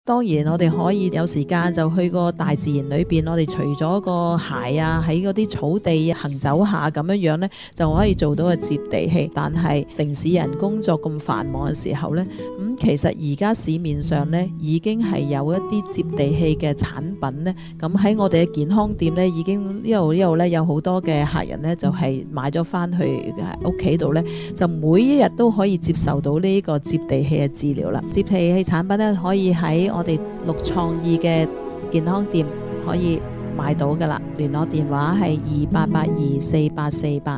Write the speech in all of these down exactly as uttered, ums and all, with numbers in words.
當然我哋可以有時間就去個大自然裏邊，我哋除咗個鞋啊喺嗰啲草地行走下咁樣樣呢，就可以做到個接地氣。但係城市人工作咁繁忙嘅時候呢，咁、嗯、其實而家市面上呢已經係有一啲接地氣嘅產品呢。咁喺我哋嘅健康店呢，已經呢度呢度呢有好多嘅客人呢，就係、是、買咗翻去屋企度呢，就每一日都可以接受到呢個接地氣嘅治療啦。接地氣產品呢，可以喺我哋綠創意嘅健康店可以買到噶啦，聯絡電話係二八八二四八四八。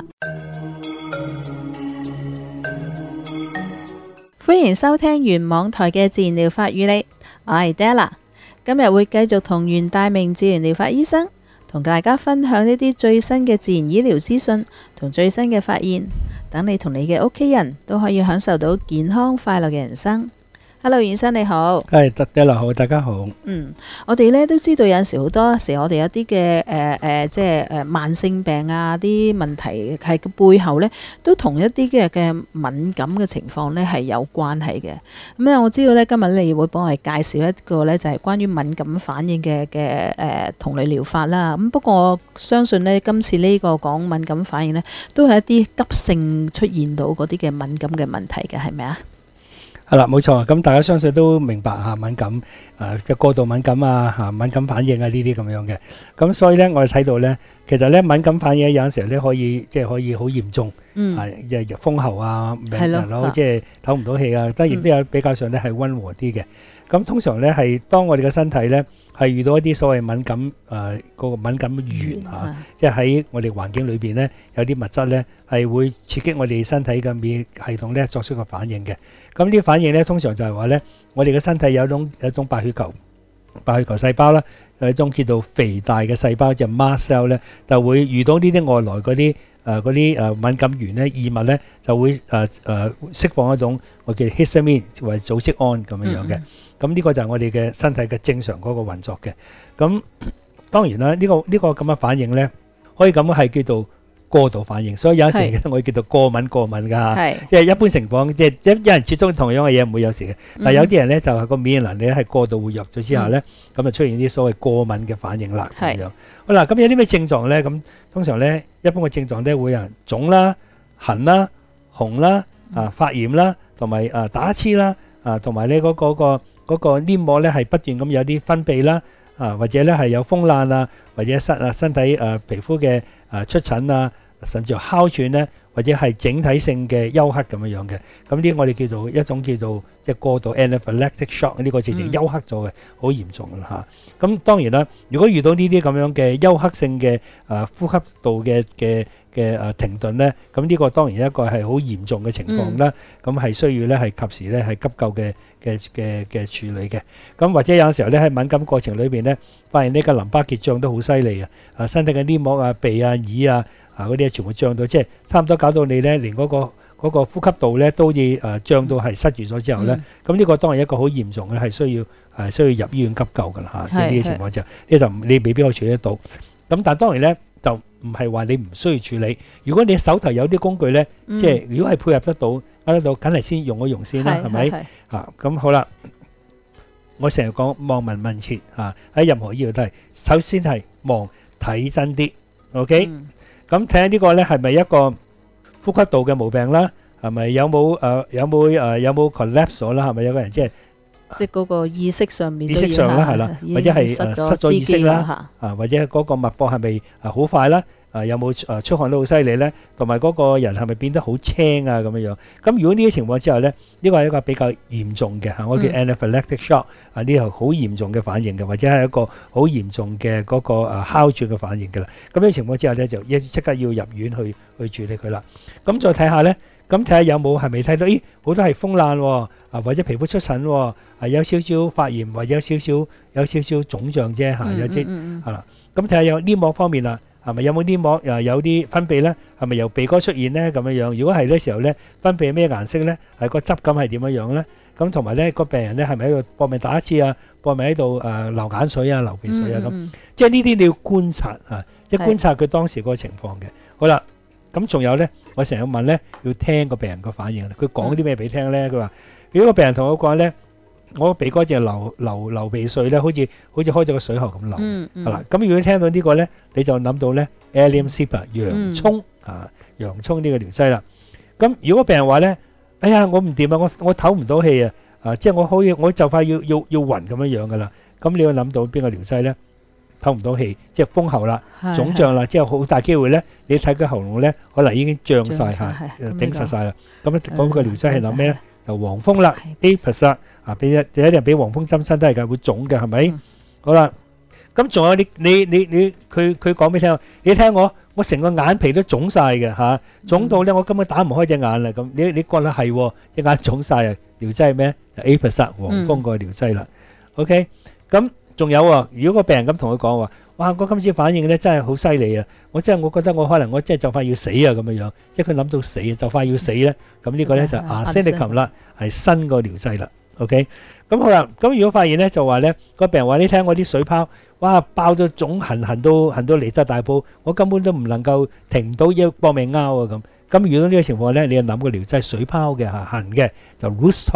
歡迎收聽原網台嘅自然療法與你，我係 Della， 今日會繼續同袁大明自然療法醫生同大家分享呢啲最新嘅自然醫療資訊同最新嘅發現，等你同你嘅屋企人都可以享受到健康快樂嘅人生。Hello， 袁生你好。 係，Della好，大家好。 嗯，我哋咧都知道有陣時好多時我哋有啲嘅誒誒，即係誒慢性病啊，啲問題係個背後咧都同一啲嘅嘅敏感嘅情況咧係有關係嘅。咁咧我知道咧今日你會幫我哋介紹一個咧就係關於敏感反應嘅嘅誒同類療法啦。咁不過我相信咧今次呢個講敏感反應咧都係一啲急性出現到嗰啲嘅敏感嘅問題嘅，係咪啊？ 係啦，冇錯。咁大家相信都明白嚇敏感，誒即係過度敏感啊嚇敏感反應啊呢啲咁樣嘅。咁所以咧，我哋睇到咧，其實咧敏感反應有陣時候咧可以即係可以好嚴重， 嗯， 啊即係風喉啊，病人咯， 係即係唞唔到氣啊，但係亦都有比較上咧係溫和啲嘅。咁通常咧係當我哋嘅身體咧係遇到一啲所謂敏感誒嗰個敏感源嚇，即係喺我哋環境裏邊咧有啲物質咧係會刺激我哋身體嘅免疫系統咧作出個反應嘅。咁呢啲反應咧通常就係話咧，我哋嘅身體有一種有一種白血球白血球細胞啦，有一種叫做肥大嘅細胞，就 mast cell 咧，就會遇到呢啲外來嗰啲誒嗰啲誒敏感源咧異物咧，就會誒誒釋放一種我叫 histamine 或者組織胺咁樣樣嘅。咁呢個就係我哋嘅身體嘅正常嗰個運作嘅。咁當然啦，呢個呢個咁嘅反應咧，可以咁係叫做過度反應，所以有時嘅我叫做過敏過敏㗎嚇。即係一般情況，即係一一人接觸同樣嘅嘢唔會有事嘅。但係有啲人咧就係個免疫能力係過度活躍咗之下咧，咁就出現啲所謂過敏嘅反應啦咁樣。好啦，咁有啲咩症狀咧？咁通常咧一般嘅症狀咧會有人腫啦、痕啦、紅啦、啊發炎啦，同埋啊打黐啦，啊同埋咧嗰嗰個嗰個黏膜咧係不斷咁有啲分泌啦，啊或者咧係有風爛啊，或者身啊身體誒皮膚嘅誒出疹啊，甚至乎哮喘咧，或者係整體性嘅休克咁樣樣嘅。咁呢我哋叫做一種叫做即係過度 anaphylactic shock， 呢個直情休克咗嘅，好嚴重㗎啦嚇。咁當然啦，如果遇到呢啲咁樣嘅休克性嘅誒呼吸道嘅嘅嘅誒停頓咧，咁呢個當然一個係好嚴重嘅情況啦。咁係需要咧係及時咧係急救嘅嘅嘅嘅處理嘅。咁或者有時候咧喺敏感過程裏邊咧，發現呢個淋巴結脹都好犀利啊！啊身體嘅黏膜啊、鼻啊、耳啊啊嗰啲全部脹到，即係差唔多搞到你咧連嗰個嗰個呼吸道咧都好似誒脹到係塞住咗之後咧，咁呢個當然一個好嚴重嘅係需要係需要入醫院急救㗎啦嚇。即係呢啲情況之下，呢就你未必可以處理得到。咁但係當然咧。就唔係話你唔需要處理。如果你手頭有啲工具咧，即係如果係配合得到、啱得到，梗係先用一用先啦，係咪？嚇咁好啦。我成日講望聞問切嚇，喺任何醫療都係首先係望睇真啲 ，OK？咁睇下呢個咧係咪一個呼吸道嘅毛病啦？係咪有冇誒有冇誒有冇 collapse 咗啦？係咪有個人即係？ 即係嗰個意識上面， 意識上啦，係啦，或者係誒失咗意識啦，啊或者嗰個脈搏係咪啊好快啦？啊有冇誒出汗都好犀利咧？同埋嗰個人係咪變得好青啊咁樣樣？咁如果呢啲情況之下咧，呢個係一個比較嚴重嘅嚇，我叫 anaphylactic shock 啊，呢個好嚴重嘅反應嘅，或者係一個好嚴重嘅嗰個誒哮喘嘅反應嘅啦。咁呢啲情況之下咧，就一即刻要入院去去處理佢啦。咁再睇下咧。咁睇下有冇係咪睇到？咦，好多係風爛喎，啊或者皮膚出疹喎，係有少少發炎或者有少少有少少腫脹啫嚇，有啲係啦。咁睇下有黏膜方面啦，係咪有冇黏膜又有啲分泌咧？係咪由鼻哥出現咧咁樣樣？如果係呢時候咧，分泌係咩顏色咧？係個質感係點樣樣咧？咁同埋咧個病人咧係咪喺度搏命打一次啊？搏命喺度誒流眼水啊、流鼻水啊咁？即係呢啲你要觀察啊，即係觀察佢當時嗰個情況嘅。好啦。咁仲有咧，我成日問咧，要聽個病人個反應。佢講啲咩俾你聽咧？佢話：如果個病人同我講咧， 我個鼻哥淨係流流流鼻水咧，好似好似開咗個水喉咁流。 嗯嗯係啦，咁如果你聽到呢個咧，你就諗到咧 Allium Cepa 洋葱啊，洋葱呢個療劑啦。咁如果病人話咧，哎呀我唔掂啊，我我唞唔到氣啊，啊即係我可以我就快要要要暈咁樣樣噶啦。咁你要諗到邊個療劑咧？唞唔到氣，即係封喉啦、腫脹啦，即係好大機會咧。你睇佢喉嚨咧，可能已經脹晒嚇，頂實晒啦。咁咧嗰個療劑係諗咩咧？就黃蜂啦 ，Apis 啦，啊俾一第一人俾黃蜂針身都係㗎，會腫嘅係咪？好啦，咁仲有你你你你佢佢講俾你聽，你聽我我成個眼皮都腫晒嘅嚇，腫到咧我根本打唔開隻眼啦。咁你你覺得係隻眼腫晒啊？療劑係咩？就 Apis 黃蜂個療劑啦。OK，咁。仲有啊！如果個病人咁同佢講話，哇！我今次反應咧真係好犀利啊！我真係我覺得我可能我真係就快要死啊咁樣樣，即係佢諗到死啊，就快要死咧。咁呢個咧就arsenicum啦，係新個療劑啦。OK，咁好啦。咁如果發現咧就話咧個病人話你聽我啲水泡，哇爆到腫痕痕到痕到離晒大埔，我根本都唔能夠停唔到要搏命拗啊咁。咁遇到呢個情況咧，你就諗個療劑水泡嘅嚇痕嘅就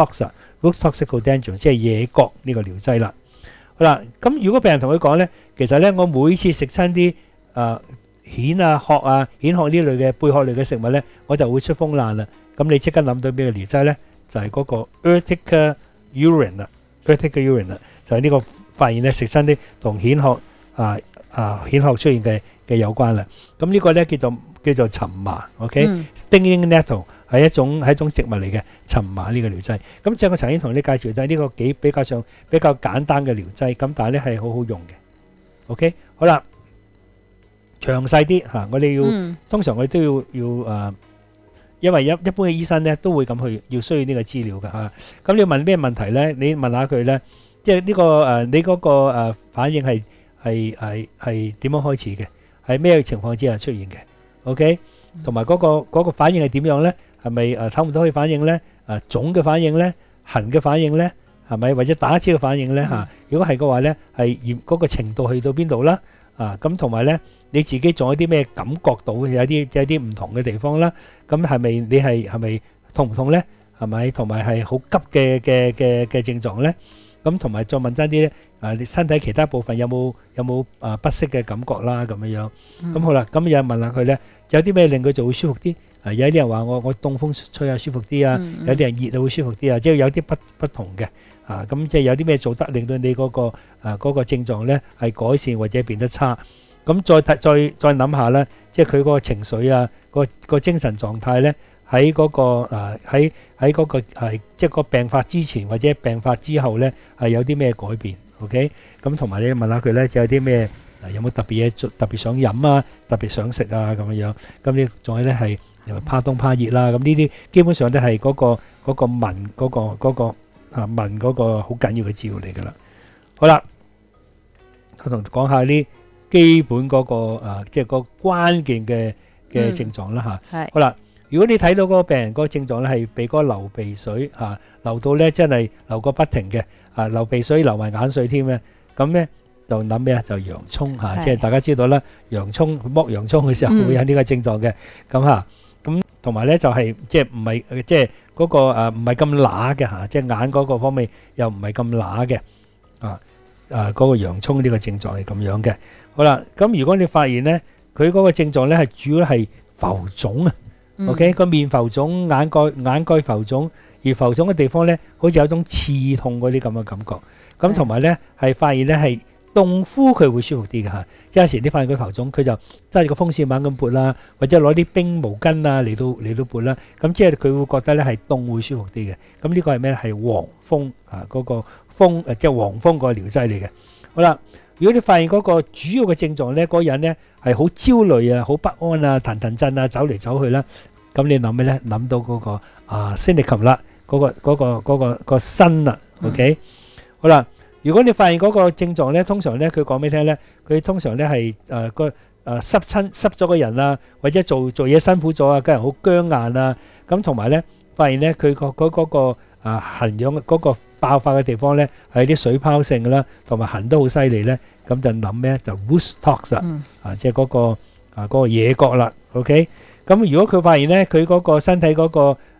Rhus-Tox，Rhus-Toxicodendron 即係野角呢個療劑啦。好啦，咁如果病人同佢講咧，其實咧我每次食親啲誒蜆啊、殼啊、蜆殼呢類嘅貝殼類嘅食物咧，我就會出風爛啦。咁你即刻諗到邊個療劑咧？就係嗰個 Urtica urine 啦 ，Urtica urine 啦，就係呢個發現咧食親啲同蜆殼啊啊蜆殼出現嘅嘅有關啦。咁呢個咧叫做叫做蠶麻 ，OK？Stinging nettle 係一種係一種植物嚟嘅蠶麻呢個療劑。咁即係我曾經同你介紹就係呢個幾比較上比較簡單嘅療劑，咁但係咧係好好用嘅。OK，好啦，詳細啲嚇，我哋要通常我哋都要要誒，因為一一般嘅醫生咧都會咁去要需要呢個資料嘅嚇。咁你要問咩問題咧？你問下佢咧，即係呢個誒你嗰個誒反應係係係係點樣開始嘅？係咩情況之下出現嘅 ？OK，同埋嗰個嗰個反應係點樣咧？係咪誒唞唔到氣反應咧？誒腫嘅反應咧？痕嘅反應咧？係咪或者打一支嘅反應咧？嚇，如果係嘅話咧，係嚴嗰個程度去到邊度啦？啊，咁同埋咧，你自己仲有啲咩感覺到有啲有啲唔同嘅地方啦？咁係咪你係係咪痛唔痛咧？係咪同埋係好急嘅嘅嘅嘅症狀咧？咁同埋再問真啲咧，啊，你身體其他部分有冇有冇啊不適嘅感覺啦？咁樣樣，咁好啦，咁有人問下佢咧，有啲咩令佢就會舒服啲？啊，有啲人話我我凍風吹下舒服啲啊，有啲人熱啊會舒服啲啊，即係有啲不不同嘅。啊，咁即係有啲咩做得令到你嗰個啊嗰個症狀咧係改善或者變得差？咁再睇再再諗下咧，即係佢嗰個情緒啊，個個精神狀態咧喺嗰個啊喺喺嗰個係即係個病發之前或者病發之後咧係有啲咩改變 ？OK，咁同埋你問下佢咧，就有啲咩有冇特別嘢做，特別想飲啊，特別想食啊咁樣樣。咁你仲有咧係又怕凍怕熱啦。咁呢啲基本上都係嗰個嗰個聞嗰個嗰個。啊，問嗰個好緊要嘅資料嚟㗎啦。好啦，我同講下啲基本嗰個啊，即係個關鍵嘅嘅症狀啦嚇。係。好啦，如果你睇到嗰個病人嗰個症狀咧係鼻哥流鼻水嚇，流到咧真係流個不停嘅啊，流鼻水流埋眼水添嘅，咁咧就諗咩啊？就洋葱嚇，即係大家知道啦，洋葱剝洋葱嘅時候會有呢個症狀嘅，咁嚇。咁同埋咧就係即係唔係即係嗰個誒唔係咁乸嘅嚇，即係眼嗰個方面又唔係咁乸嘅啊啊嗰個洋葱呢個症狀係咁樣嘅。好啦，咁如果你發現咧佢嗰個症狀咧係主要係浮腫啊，OK 個面浮腫、眼蓋眼蓋浮腫，而浮腫嘅地方咧好似有種刺痛嗰啲咁嘅感覺。咁同埋咧係發現咧係。凍敷佢會舒服啲嘅嚇，即係有時你發現佢浮腫，佢就揸住個風扇猛咁撥啦，或者攞啲冰毛巾啊嚟到嚟到撥啦，咁即係佢會覺得咧係凍會舒服啲嘅。咁呢個係咩咧？係黃蜂啊嗰個蜂誒，即係黃蜂個療劑嚟嘅。好啦，如果你發現嗰個主要嘅症狀咧，嗰個人咧係好焦慮啊、好不安啊、騰騰震啊、走嚟走去啦，咁你諗咩咧？諗到嗰個啊arsenicum啦，嗰個嗰個嗰個個身啦 ，OK，好啦。如果你發現嗰個症狀咧，通常咧佢講俾你聽咧，佢通常咧係誒個誒濕親濕咗個人啊，或者做做嘢辛苦咗啊，個人好僵硬啊，咁同埋咧發現咧佢個嗰嗰個啊痕癢嗰個爆發嘅地方咧係啲水泡性嘅啦，同埋痕都好犀利咧，咁就諗咩就 Rhus-Tox 啊，即係嗰個啊嗰個野角啦 ，OK，咁如果佢發現咧佢嗰個身體嗰個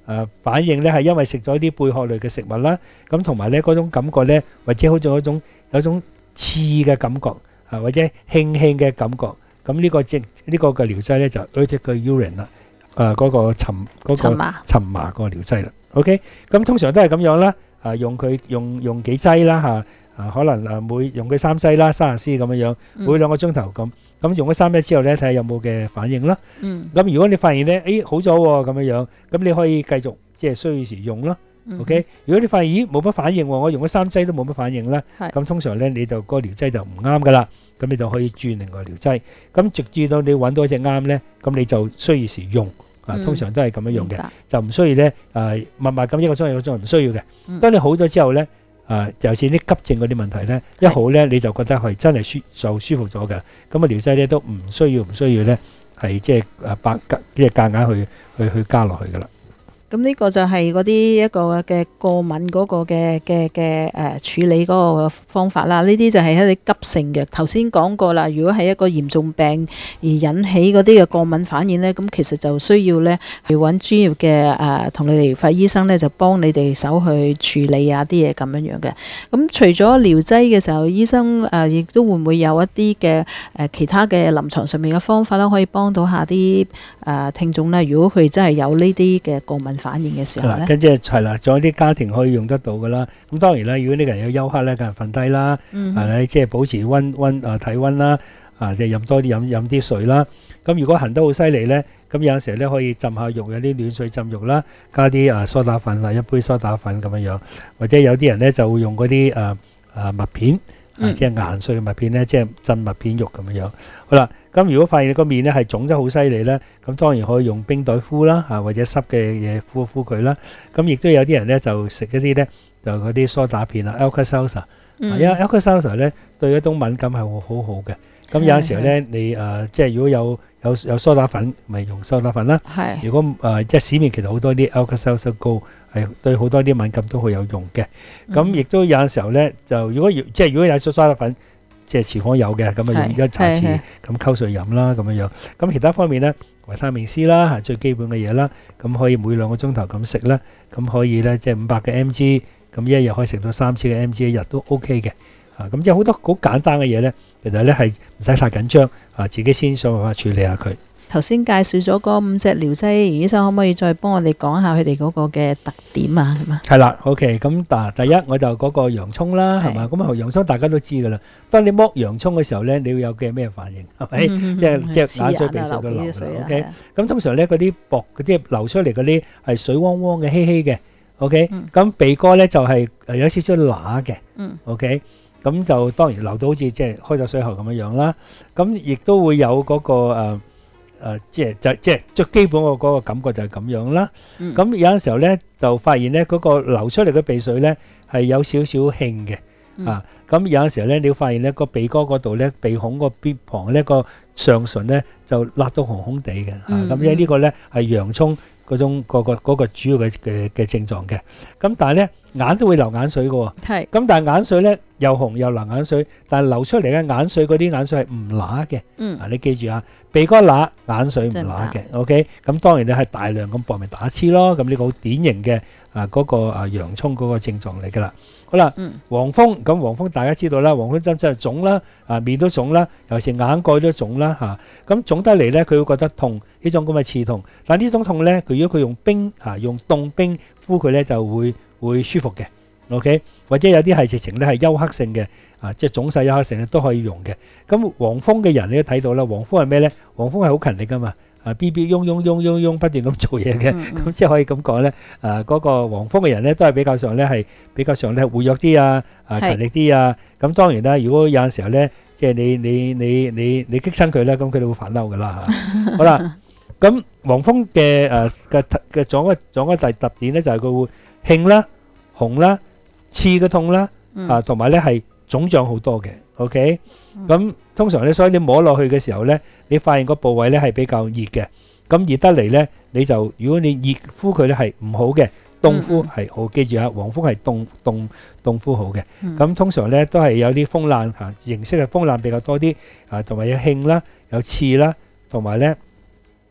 誒反應咧係因為食咗啲貝殼類嘅食物啦，咁同埋咧嗰種感覺咧，或者好似有一種有種刺嘅感覺啊，或者輕輕嘅感覺，咁呢個即呢個嘅療劑咧就類似個 urine 啦，誒嗰個沉嗰個沉麻個療劑啦。OK，咁通常都係咁樣啦，啊用佢用用幾劑啦嚇。啊，可能誒每用佢三劑啦，三十 c 咁樣樣，每兩個鐘頭咁。咁用咗三劑之後咧，睇下有冇嘅反應啦。 嗯。 咁如果你發現咧，誒好咗喎咁樣樣，咁你可以繼續即係需要時用咯。OK。如果你發現咦冇乜反應喎，我用咗三劑都冇乜反應咧，咁通常咧你就個療劑就唔啱噶啦。咁你就可以轉另外療劑。咁直至到你揾到一隻啱咧，咁你就需要時用。啊，通常都係咁樣用嘅，就唔需要咧誒密密咁一個鐘一個鐘唔需要嘅。當你好咗之後咧。啊，尤其是啲急症嗰啲問題咧，一好咧你就覺得係真係舒就舒服咗嘅，咁啊療劑咧都唔需要唔需要咧係即係誒百即係夾硬去去去加落去噶啦。 咁呢個就係嗰啲一個嘅過敏嗰個嘅嘅嘅誒處理嗰個方法啦。呢啲就係一啲急性嘅。頭先講過啦，如果係一個嚴重病而引起嗰啲嘅過敏反應咧，咁其實就需要咧去揾專業嘅誒同你哋發醫生咧，就幫你哋手去處理啊啲嘢咁樣樣嘅。咁除咗療劑嘅時候，醫生誒亦都會唔會有一啲嘅誒其他嘅臨床上面嘅方法啦，可以幫到下啲誒聽眾咧？如果佢真係有呢啲嘅過敏反應嘅時候咧， 跟住係啦，仲有啲家庭可以用得到噶啦。咁當然啦，如果呢個人有休克咧，梗係瞓低啦，係咪？即係保持溫溫啊體溫啦，啊即係飲多啲飲飲啲水啦。咁如果痕得好犀利咧，咁有陣時咧可以浸下浴，有啲暖水浸浴啦，加啲啊梳打粉啊，一杯梳打粉咁樣樣，或者有啲人咧就會用嗰啲誒誒麥片。啊、即係硬碎嘅麥片咧，即係浸麥片肉咁樣樣。好啦，咁如果發現你個面咧係腫得好犀利咧，咁當然可以用冰袋敷啦，啊或者濕嘅嘢敷一敷佢啦。咁亦都有啲人咧就食一啲咧，就嗰啲梳打片啊 Alka-Seltzer，因為 Alka-Seltzer咧對一種敏感係會好好嘅。咁有陣時候咧，你誒、呃、即係如果有有有梳打粉，咪用梳打粉啦。係。如果誒、呃、即係市面其實好多啲 Alka-Seltzer 膏係對好多啲敏感都好有用嘅。咁亦都有陣時候咧，就如果即係如果有梳打粉，即係廚房有嘅，咁啊用一茶匙咁溝水飲啦，咁樣樣。咁其他方面咧，維他命 C 啦，係最基本嘅嘢啦。咁可以每兩個鐘頭咁食啦。咁可以咧，即係五百嘅 mg，咁一日可以食到三千嘅 mg 一日都 OK 嘅。啊，咁即係好多好簡單嘅嘢咧，其實咧係唔使太緊張，啊自己先想辦法處理下佢。 頭先介紹咗嗰五隻療劑，袁醫生可唔可以再幫我哋講下佢哋嗰個嘅特點啊？咁啊， 係啦 ，OK，咁嗱，第一我就嗰個洋葱啦，係嘛？咁啊洋葱大家都知噶啦。當你剝洋葱嘅時候咧，你會有嘅咩反應？係咪？即係即係眼水鼻水都流啦。OK，咁通常咧嗰啲薄嗰啲流出嚟嗰啲係水汪汪嘅稀稀嘅。OK，咁鼻哥咧就係誒有少少乸嘅。OK。咁就當然流到好似即係開咗水喉咁樣樣啦。咁亦都會有嗰、嗰個誒、呃呃、即係就即係最基本個嗰個感覺就係咁樣啦。咁、嗯、有陣時候咧就發現咧嗰、嗰個流出嚟嘅鼻水咧係有少少興嘅。嗯、啊，咁有陣時候咧你會發現咧個鼻哥嗰度咧鼻孔個邊旁咧個上唇咧就辣到紅紅地嘅。咁因為呢個咧係洋葱嗰種嗰、嗰個嗰個主要嘅嘅嘅症狀嘅。咁但係咧眼都會流眼水嘅喎。係。咁但係眼水咧又紅又流眼水，但係流出嚟嘅眼水嗰啲眼水係唔乸嘅。嗯。啊，你記住啊，鼻哥乸，眼水唔乸嘅。OK。咁當然你係大量咁搏命打黐咯。咁呢個好典型嘅啊嗰個啊洋葱嗰個症狀嚟㗎啦。好啦。嗯。黃蜂咁黃蜂大家知道啦，黃蜂針真係腫啦，啊面都腫啦，尤其是眼蓋都腫啦嚇。咁腫得嚟咧，佢會覺得痛，呢種咁嘅刺痛。但係呢種痛咧，佢如果佢用冰啊用凍冰敷佢咧，就會會舒服嘅。OK，或者有啲係直情咧係休克性嘅，啊，即係腫細休克性咧都可以用嘅。咁黃蜂嘅人你都睇到啦，黃蜂係咩咧？黃蜂係好勤力噶嘛，啊 B B 嗡嗡嗡嗡嗡不斷咁做嘢嘅，咁即係可以咁講咧。啊，嗰個黃蜂嘅人咧都係比較上咧係比較上咧活躍啲啊，啊勤力啲啊。咁當然啦，如果有陣時候咧，即係你你你你你激親佢咧，咁佢哋會反嬲噶啦嚇。好啦，咁黃蜂嘅誒嘅嘅種嘅種嘅特特點咧就係佢會興啦、紅啦。刺嘅痛啦，啊，同埋咧係腫脹好多嘅 ，OK，咁通常咧，所以你摸落去嘅時候咧，你發現個部位咧係比較熱嘅，咁熱得嚟咧，你就如果你熱敷佢咧係唔好嘅，凍敷係好，記住啊，黃蜂係凍凍凍敷好嘅，咁通常咧都係有啲風癩嚇，形式係風癩比較多啲，啊，同埋有興啦，有刺啦，同埋咧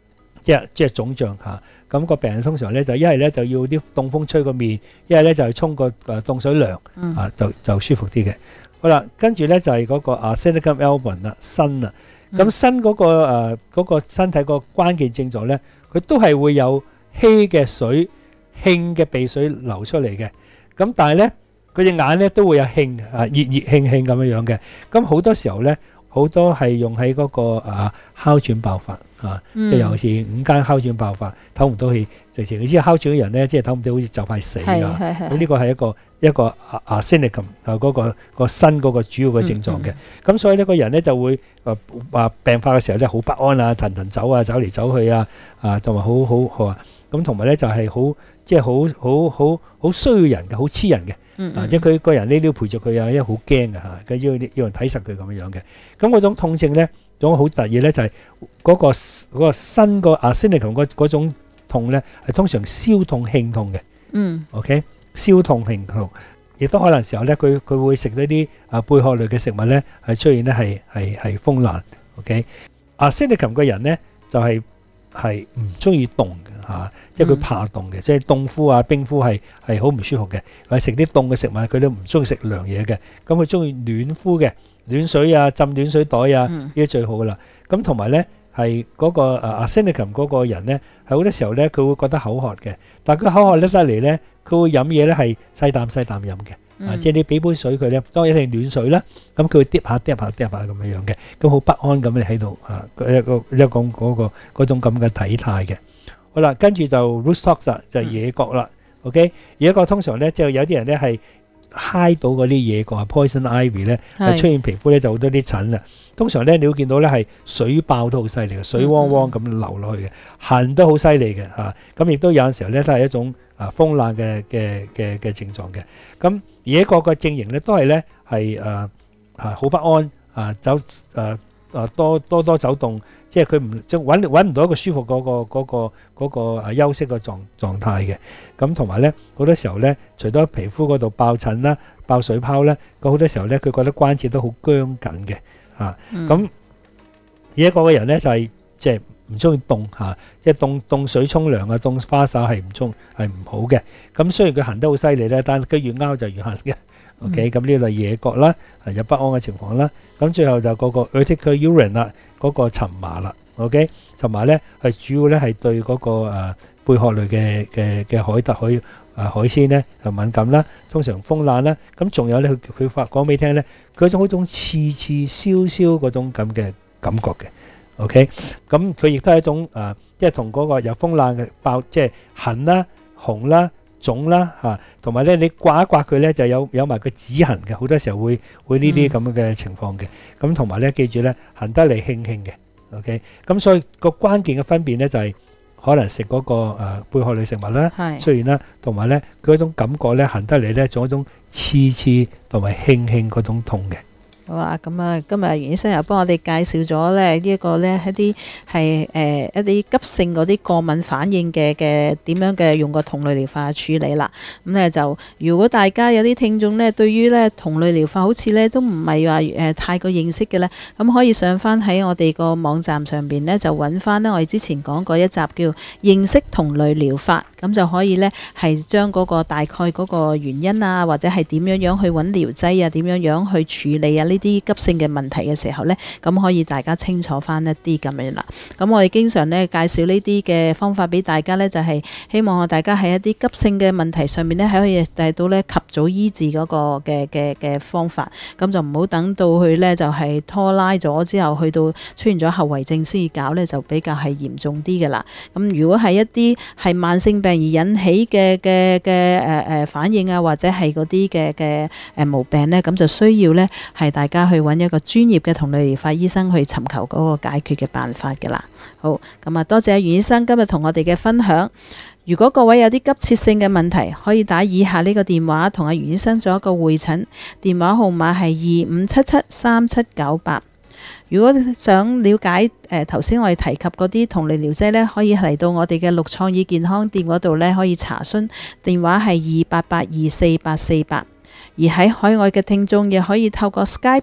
即係即係腫脹嚇。咁、個病人通常咧就一係咧就要啲凍風吹個面，一係咧就係沖個誒凍水涼啊，就就舒服啲嘅。好啦，跟住咧就係嗰個 arsenicum album 啦，砷啦。咁砷嗰個誒嗰個身體個關鍵症狀咧，佢都係會有稀嘅水、興嘅鼻水流出嚟嘅。咁但係咧，佢隻眼咧都會有興啊，熱熱興興咁樣樣嘅。咁好多時候咧，好多係用喺嗰個啊哮喘爆發啊，即係尤其是午間哮喘爆發，唞唔到氣，直情你知哮喘嘅人咧，即係唞唔到，好似就快死㗎。咁呢個係一個一個啊 arsenicum 啊嗰個個砷嗰個主要嘅症狀嘅。咁所以呢個人咧就會誒話病發嘅時候咧好不安啊，騰騰走啊，走嚟走去啊，啊同埋好好好啊。咁同埋咧就係好即係好好好好需要人嘅，好黐人嘅。嗯嗯啊！即係佢個人呢都要陪住佢啊，因為好驚嘅嚇，佢要要人睇實佢咁樣樣嘅。咁嗰種痛症咧，種好特異咧，就係嗰個嗰個砷個 arsenicum 嗰嗰種痛咧，係通常燒痛興痛嘅。嗯。OK，燒痛興痛，亦都可能時候咧，佢佢會食呢啲啊貝殼類嘅食物咧，係出現咧係係係風爛。OK，arsenicum 嘅人咧就係係唔中意凍嘅。嚇，即係佢怕凍嘅，即係凍敷啊、冰敷係係好唔舒服嘅。或者食啲凍嘅食物，佢都唔中意食涼嘢嘅。咁佢中意暖敷嘅，暖水啊、浸暖水袋啊，呢啲最好噶啦。咁同埋咧係嗰個誒 arsenicum 嗰個人咧，係好多時候咧佢會覺得口渴嘅，但係佢口渴咧得嚟咧，佢會飲嘢咧係細啖細啖飲嘅。啊，即係你俾杯水佢咧，當然係暖水啦。咁佢會滴下滴下滴下咁樣樣嘅，咁好不安咁你喺度啊，一個一個嗰個嗰種咁嘅體態嘅。好啦，跟住就 root stocks 啦，就係野葛啦。OK，野葛通常咧，即係有啲人咧係揩到嗰啲野葛啊 ，poison ivy 咧，係出現皮膚咧就好多啲疹啦。通常咧你會見到咧係水爆都好犀利嘅，水汪汪咁流落去嘅，痕都好犀利嘅嚇。咁亦都有陣時候咧都係一種啊風爛嘅嘅嘅嘅症狀嘅。咁野葛嘅症型咧都係咧係誒啊好不安啊走誒啊多多多走動。即係佢唔即係揾揾唔到一個舒服嗰個嗰個嗰個啊休息嘅狀狀態嘅。咁同埋咧好多時候咧，除咗皮膚嗰度爆疹啦、爆水泡咧，咁好多時候咧佢覺得關節都好僵緊嘅嚇。咁而一個嘅人咧就係即係唔中意凍嚇，即係凍凍水沖涼啊、凍花灑係唔中係唔好嘅。咁雖然佢行得好犀利咧，但係佢越拗就越行嘅。OK，咁呢個係野葛啦，有不安嘅情況啦。咁最後就嗰個 urticaria 啦。嗰個蕁麻啦 ，OK，蕁麻咧係主要咧係對嗰個誒貝殼類嘅嘅嘅海特海誒海鮮咧係敏感啦，通常風爛啦。咁仲有咧，佢佢發講俾你聽咧，佢嗰種嗰種刺刺燒燒嗰種咁嘅感覺嘅 ，OK，咁佢亦都係一種誒，即係同嗰個有風爛嘅爆，即係痕啦、紅啦、腫啦嚇，同埋咧你刮一刮佢咧就有有埋個指痕嘅，好多時候會會呢啲咁嘅情況嘅。咁同埋咧記住咧，痕得嚟輕輕嘅 ，OK。咁所以個關鍵嘅分別咧就係可能食嗰個誒貝殼類食物啦，出現啦，同埋咧佢嗰種感覺咧痕得嚟咧，仲有一種刺刺同埋輕輕嗰種痛嘅。 好啊，咁啊，今日袁醫生又幫我哋介紹咗咧呢一個咧一啲係誒一啲急性嗰啲過敏反應嘅嘅點樣嘅用個酮類療法處理啦。咁咧就如果大家有啲聽眾咧對於咧酮類療法好似咧都唔係話誒太過認識嘅咧，咁可以上翻喺我哋個網站上邊咧就揾翻咧我哋之前講過一集叫認識酮類療法，咁就可以咧係將嗰個大概嗰個原因啊，或者係點樣樣去揾療劑啊，點樣樣去處理啊呢啲急性嘅問題嘅時候呢，咁可以大家清楚翻一啲咁樣啦。咁我哋經常呢介紹呢啲嘅方法俾大家呢，就係希望大家喺一啲急性嘅問題上面呢，係可以帶到呢及早醫治嗰個嘅嘅嘅方法。咁就唔好等到佢呢，就係拖拉咗之後，去到出現咗後遺症先至搞呢，就比較係嚴重啲嘅啦。咁如果係一啲係慢性病而引起嘅嘅嘅誒誒反應啊，或者係嗰啲嘅嘅誒毛病呢，咁就需要呢係大家去揾一個專業嘅酮類療法醫生去尋求嗰個解決嘅辦法嘅啦。好，咁啊多謝袁醫生今日同我哋嘅分享。如果各位有啲急切性嘅問題，可以打以下呢個電話同阿袁醫生做一個會診，電話號碼係二五七七三七九八。如果想了解誒頭先我哋提及嗰啲酮類療劑呢，可以嚟到我哋嘅陸創意健康店嗰度呢，可以查詢，電話係二八八二四八四八。而喺海外嘅聽眾亦可以透過 Skype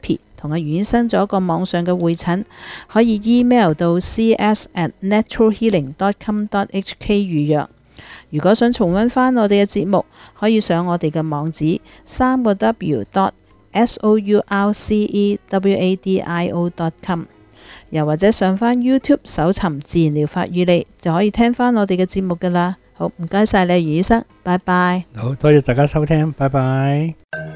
同阿袁醫生做一個網上嘅會診，可以 email 到 c s at natural healing dot com dot h k 預約。如果想重溫返我哋嘅節目，可以上我哋嘅網址三個 w dot s o u r c e w a d i o dot com， 又或者上返 YouTube 搜尋自然療法與你，就可以聽返我哋嘅節目㗎喇。好，唔該晒你，袁醫生，拜拜。 好多謝大家收聽，拜拜。